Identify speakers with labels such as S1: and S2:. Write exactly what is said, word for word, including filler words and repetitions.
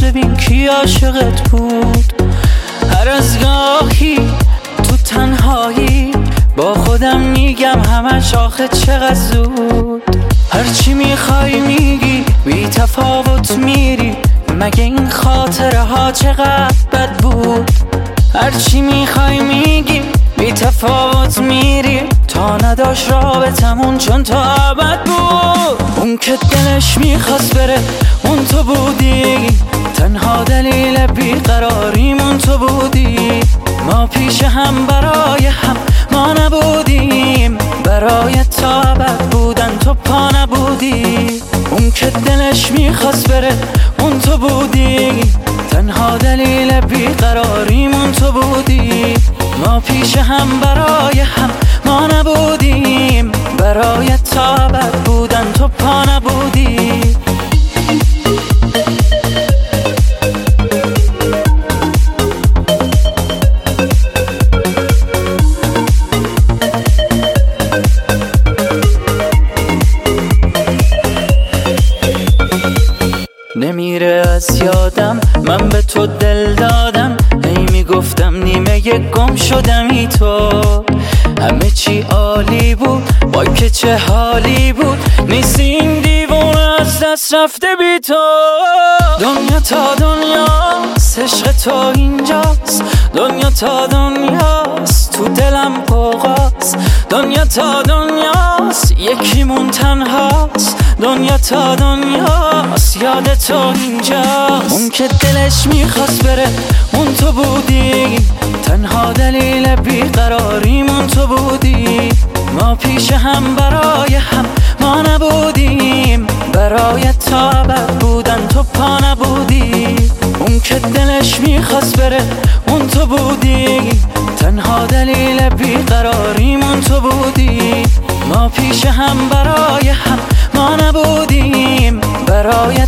S1: ببین کی عاشقت بود. هر از گاهی تو تنهایی با خودم میگم همش آخه چقدر زود. هرچی میخوای میگی بی تفاوت میری، مگه این خاطره ها چقدر بد بود. هرچی میخوای میگی بی تفاوت میری، تا نداشت رابطمون چون تا ابد بود. اون که دلش میخواست بره اون تو بودی، تنها دلیل بیقراریمون تو بودی. ما پیش هم برای هم ما نبودیم، برای تا ابد بودن تو پا نبودی. اون که دلش میخواست بره اون تو بودی، تنها دلیل بیقراریمون تو بودی. ما پیش هم برای هم ما نبودیم، برای تا ابد بودن تو پا نبودی. نمیره از یادم من به تو دل دادم، هی میگفتم نیمه گم شدمی تو. همه چی عالی بود وای که چه حالی بود، نیستی این دیوونه از دست رفته بی تو. دنیا تا دنیاست عشق تو اینجاست، دنیا تا دنیاست تو دلم قوقاست. دنیا تا دنیاست یکیمون تنهاست، دنیا تا دنیاست یاد تو اینجاست. اون که دلش میخواست بره اون تو بودی، تنها دلیل بیقراریمون تو بودی. ما پیش هم برای هم ما نبودیم، برای تا ابد بودن تو پا نبودی. اون که دلش میخواست بره اون تو بودی، تنها دلیل بیقراریمون تو بودی. ما پیش هم برای هم ما نبودیم، برای